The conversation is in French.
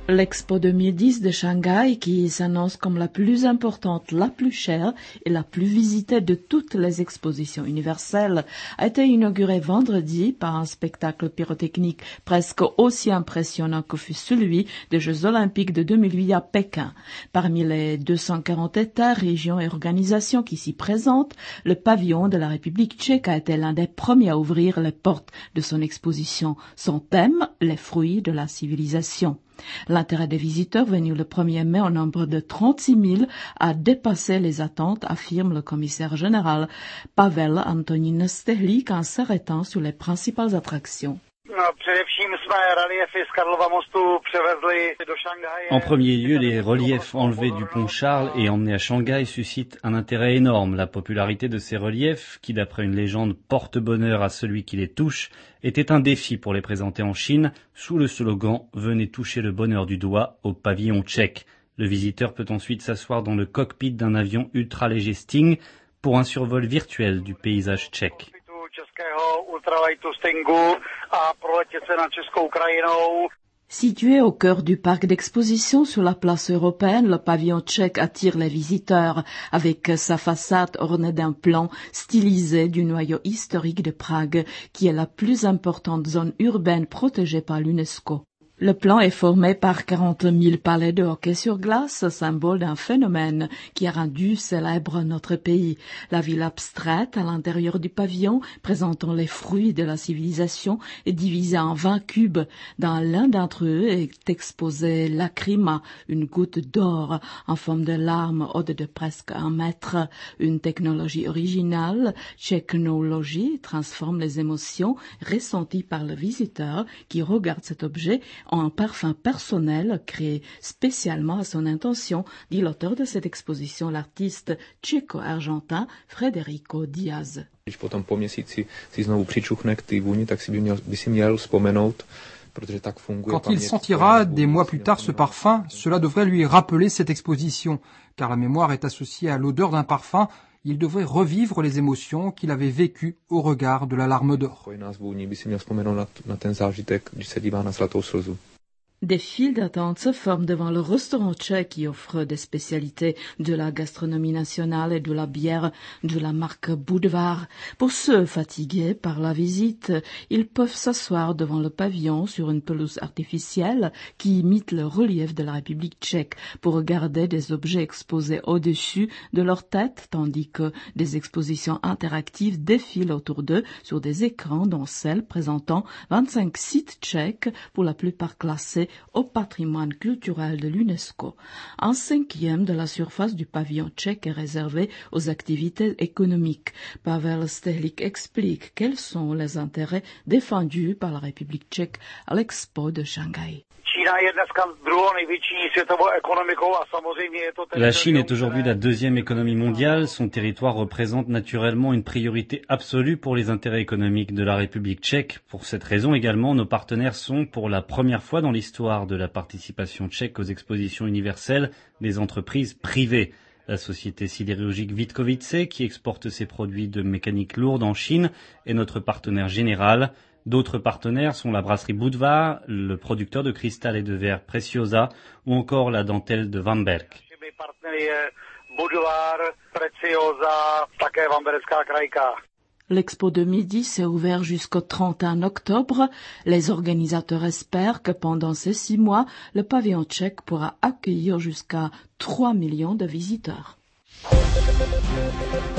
L'Expo 2010 de Shanghai, qui s'annonce comme la plus importante, la plus chère et la plus visitée de toutes les expositions universelles, a été inaugurée vendredi par un spectacle pyrotechnique presque aussi impressionnant que fut celui des Jeux Olympiques de 2008 à Pékin. Parmi les 240 États, régions et organisations qui s'y présentent, le pavillon de la République tchèque a été l'un des premiers à ouvrir les portes de son exposition. Son thème, les fruits de la civilisation. L'intérêt des visiteurs venus le 1er mai au nombre de 36 000 a dépassé les attentes, affirme le commissaire général Pavel Antonín Stehlik en s'arrêtant sur les principales attractions. En premier lieu, les reliefs enlevés du pont Charles et emmenés à Shanghai suscitent un intérêt énorme. La popularité de ces reliefs, qui d'après une légende porte bonheur à celui qui les touche, était un défi pour les présenter en Chine sous le slogan « Venez toucher le bonheur du doigt au pavillon tchèque ». Le visiteur peut ensuite s'asseoir dans le cockpit d'un avion ultra-léger Sting pour un survol virtuel du paysage tchèque. Situé au cœur du parc d'exposition sur la place européenne, le pavillon tchèque attire les visiteurs avec sa façade ornée d'un plan stylisé du noyau historique de Prague, qui est la plus importante zone urbaine protégée par l'UNESCO. Le plan est formé par 40 000 palets de hockey sur glace, symbole d'un phénomène qui a rendu célèbre notre pays. La ville abstraite à l'intérieur du pavillon, présentant les fruits de la civilisation, est divisée en 20 cubes. Dans l'un d'entre eux est exposé Lacrima, une goutte d'or en forme de larme haute de presque 1 mètre. Une technologie originale, Technologie, transforme les émotions ressenties par le visiteur qui regarde cet objet en un parfum personnel créé spécialement à son intention, dit l'auteur de cette exposition, l'artiste tchéco-argentin Federico Diaz. Quand il sentira des mois plus tard ce parfum, cela devrait lui rappeler cette exposition, car la mémoire est associée à l'odeur d'un parfum. Il devrait revivre les émotions qu'il avait vécues au regard de la larme d'or. Des files d'attente se forment devant le restaurant tchèque qui offre des spécialités de la gastronomie nationale et de la bière de la marque Budvar. Pour ceux fatigués par la visite, ils peuvent s'asseoir devant le pavillon sur une pelouse artificielle qui imite le relief de la République tchèque pour regarder des objets exposés au-dessus de leur tête, tandis que des expositions interactives défilent autour d'eux sur des écrans, dont celles présentant 25 sites tchèques, pour la plupart classés au patrimoine culturel de l'UNESCO. Un 1/5 de la surface du pavillon tchèque est réservé aux activités économiques. Pavel Stehlik explique quels sont les intérêts défendus par la République tchèque à l'Expo de Shanghai. La Chine est aujourd'hui la deuxième économie mondiale. Son territoire représente naturellement une priorité absolue pour les intérêts économiques de la République tchèque. Pour cette raison également, nos partenaires sont, pour la première fois dans l'histoire de la participation tchèque aux expositions universelles, des entreprises privées. La société sidérurgique Vítkovice, qui exporte ses produits de mécanique lourde en Chine, est notre partenaire général. D'autres partenaires sont la brasserie Budvar, le producteur de cristal et de verre Preciosa ou encore la dentelle de Vamberk. L'Expo 2010 est ouverte jusqu'au 31 octobre. Les organisateurs espèrent que pendant ces 6 mois, le pavillon tchèque pourra accueillir jusqu'à 3 millions de visiteurs.